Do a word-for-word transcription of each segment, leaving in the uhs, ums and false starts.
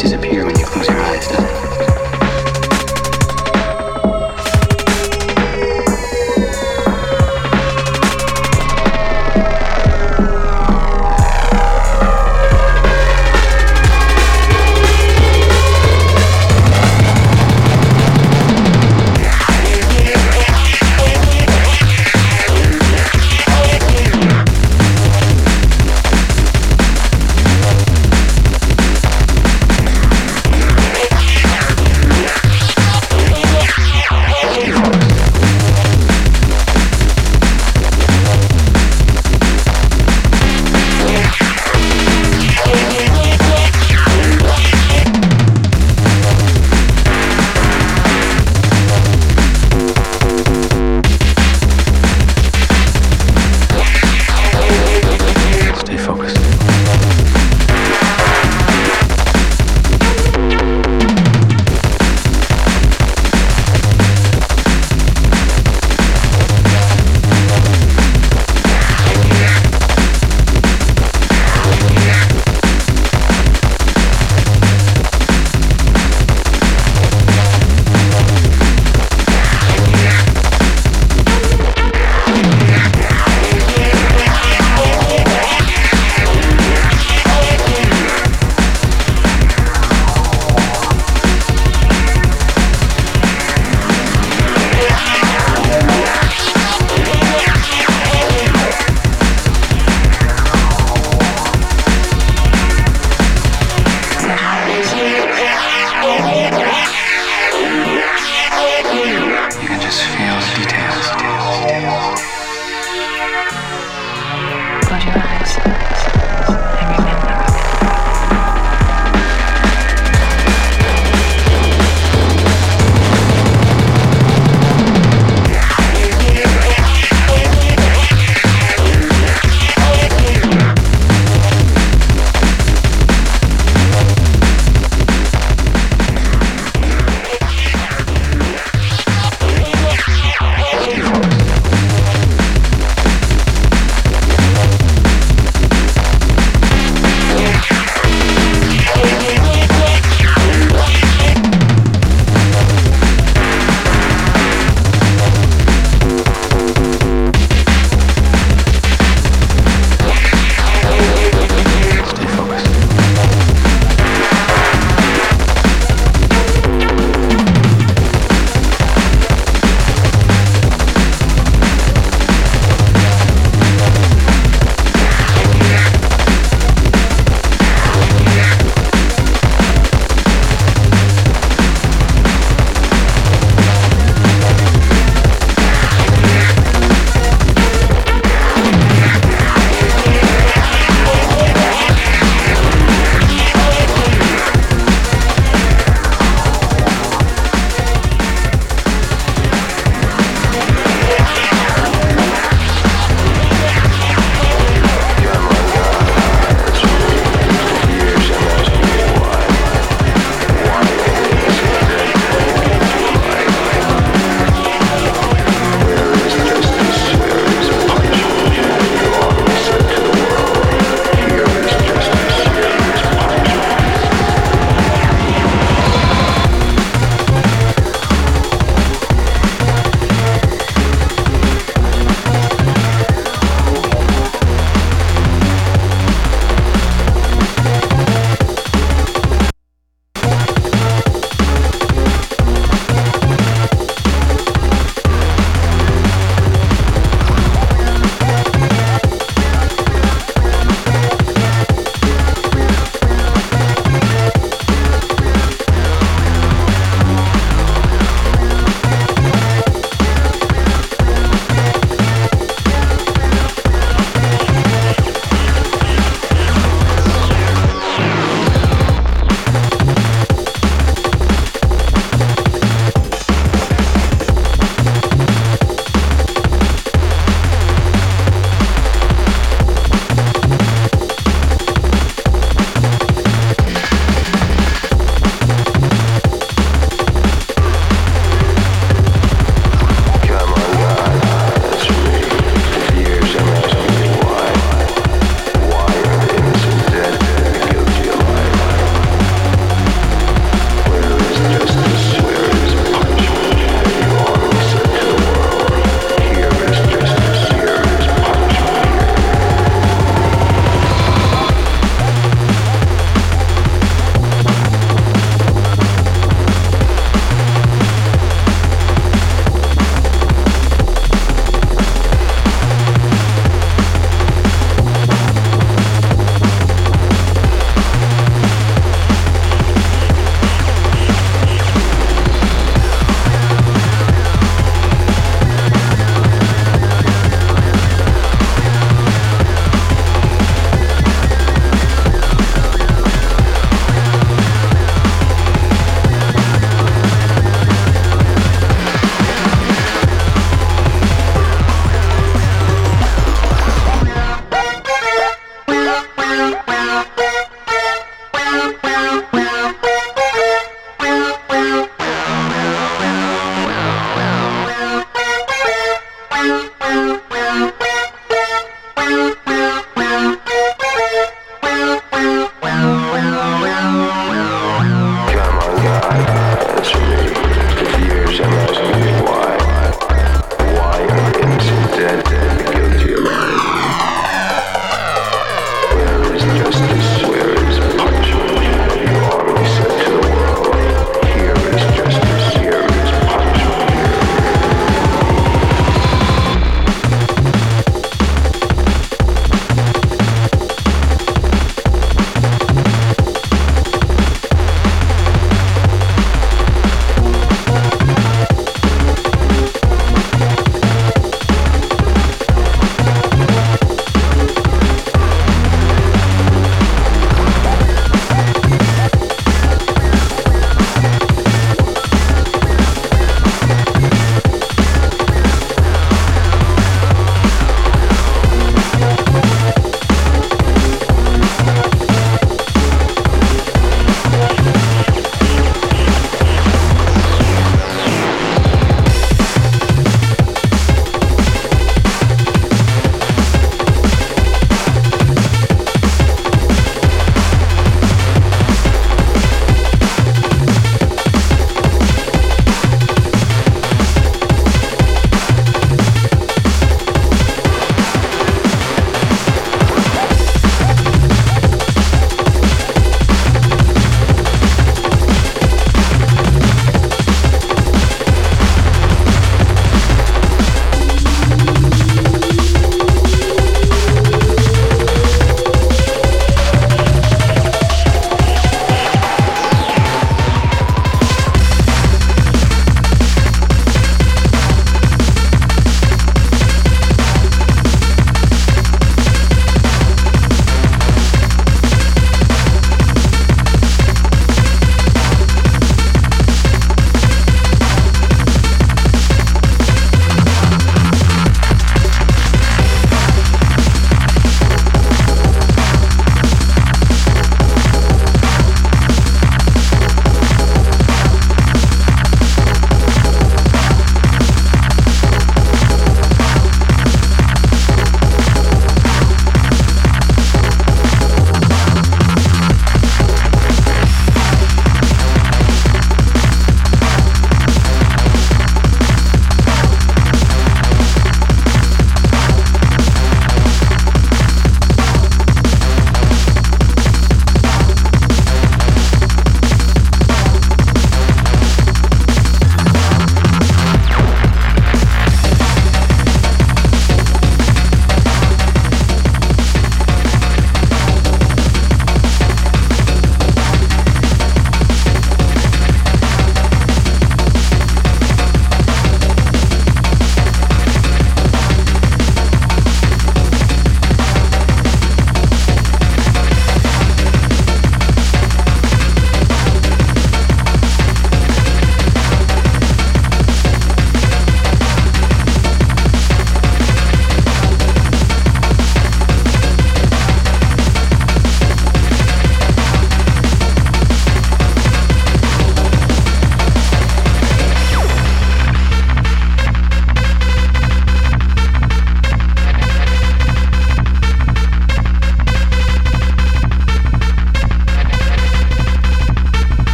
disappear when you close your eyes, does it?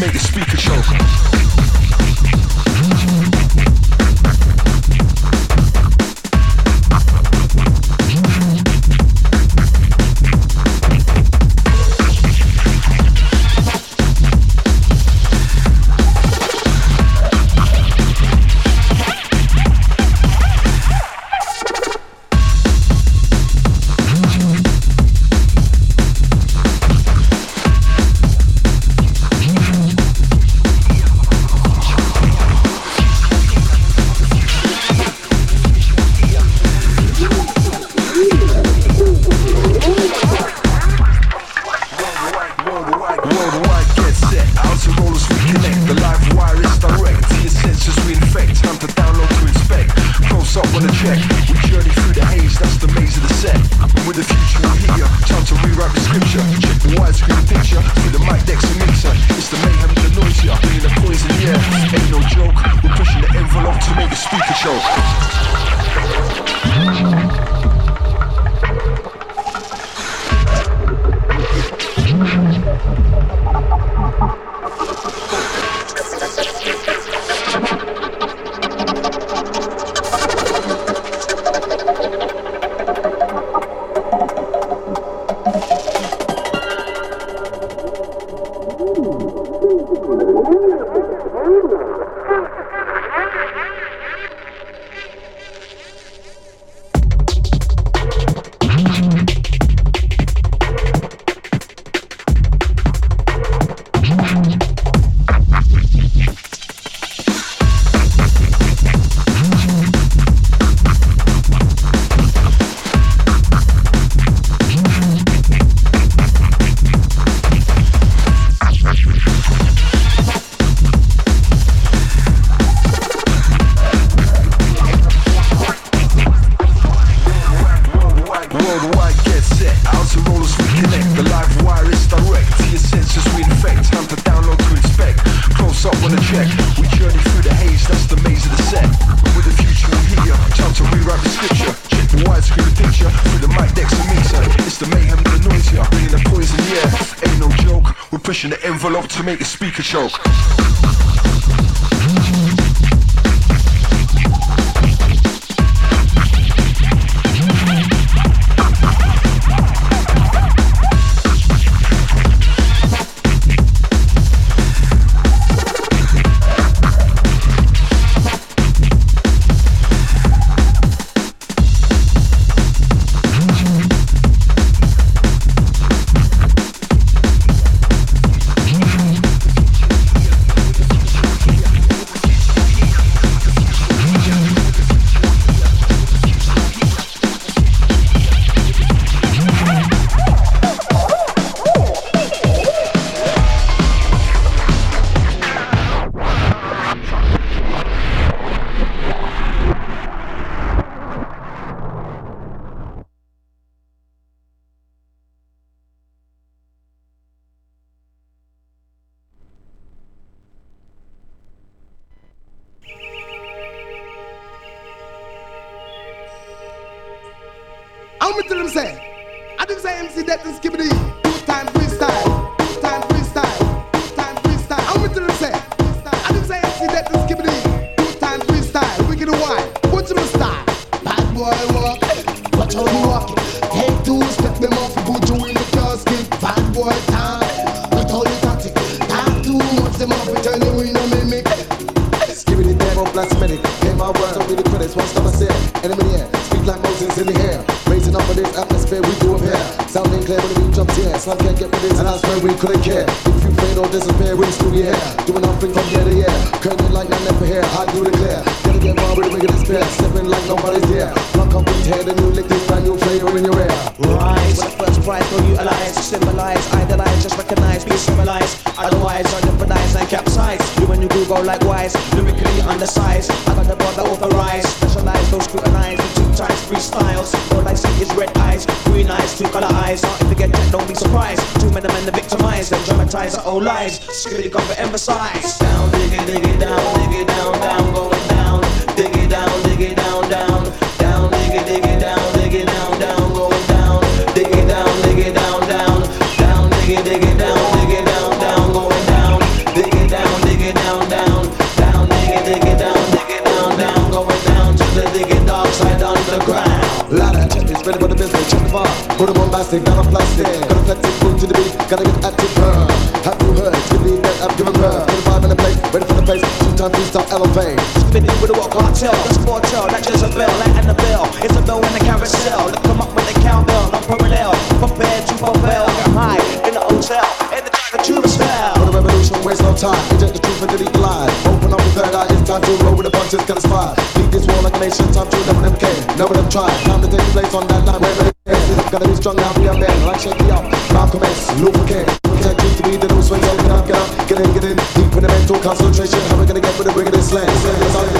make the speaker choke. The envelope to make the speaker choke. How many to them say? I didn't say M C that and skip it in. Two time freestyle, two time freestyle, two time freestyle. How many to them say? I didn't say M C that and skip it in. Two time freestyle, wicked and wide. What's your style? Bad boy walk, watch how you walk. Take two, step them off, put you in the casket. Bad boy time, watch how you tactic. Time two, watch them off, turn you in a mimic. Skip it in demo, plasmatic. Came my words, don't be the critics, one stop I say. Enemy in, speak like Moses in the air. Raising up for this atmosphere, we do up here. Sounding clear when the beat jumps here. Some can't get with this, and I swear we couldn't care. If you fade or disappear, we still be here. Doing nothing from year to year. Curtain like I never hear, I do declare. Gotta get wild with the ring of despair. Stepping like nobody's there. Plunk up with head and you lick this brand new flavor in your ear. Rise, first prize, don't utilize. Symbolize, idolize, just recognize, be civilized. Otherwise, I jeopardize and capsize. You and you Google likewise, lyrically undersized. I got the brother authorized. Specialize, don't scrutinize. The two times freestyles. All I see is red eyes, green eyes, two color eyes. Starting to get checked, don't be surprised. Too many men to victimize, then dramatize our old lies. Security come for emphasize. Down, dig it, dig it down, dig it down, down, going down. Dig it down, dig it down, down. Down, dig it, dig it down, dig it down, down, going down. Dig it down, dig it down, down. Down, dig it, dig it down, dig it down, down, going down. Dig it Put them on plastic, down on plastic. Got a plastic food to the beat, gotta get active. Uh, have you heard? Skibbity that I've given birth. Put a vibe in the place, ready for the face. Two-time freestyle elevate. Skibbity with a walk cartel, that's foretell, that's Jezebel, like Annabelle. It's a bell in the carousel. Look come up with the cowbell, I'm parallel. Prepared to fulfill, get high in the hotel, and the time to a spell. For the revolution, waste no time. Inject the truth into the line. Open up the third eye, it's time to roll with the punches, get inspired. Beat this war like a nation, time to never them came, never them tried. Time to take place on that line where they gotta be strong now, be a man, like Shake It Up, Malcolm X, Luther King. Protect you to be the new swing, so get up, get up, get in, get in. Deep in the mental concentration, how we gonna get with the bring of this slang? Dig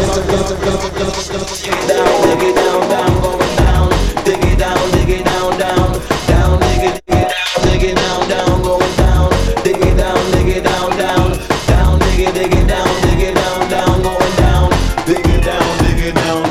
it down, down, going down. Dig it down, dig it down, down, down, dig it, dig it down, dig it down, down, going down. Dig it down, dig it down, down, down, dig it, dig it down, dig it down, down, going down. Dig it down, dig it down.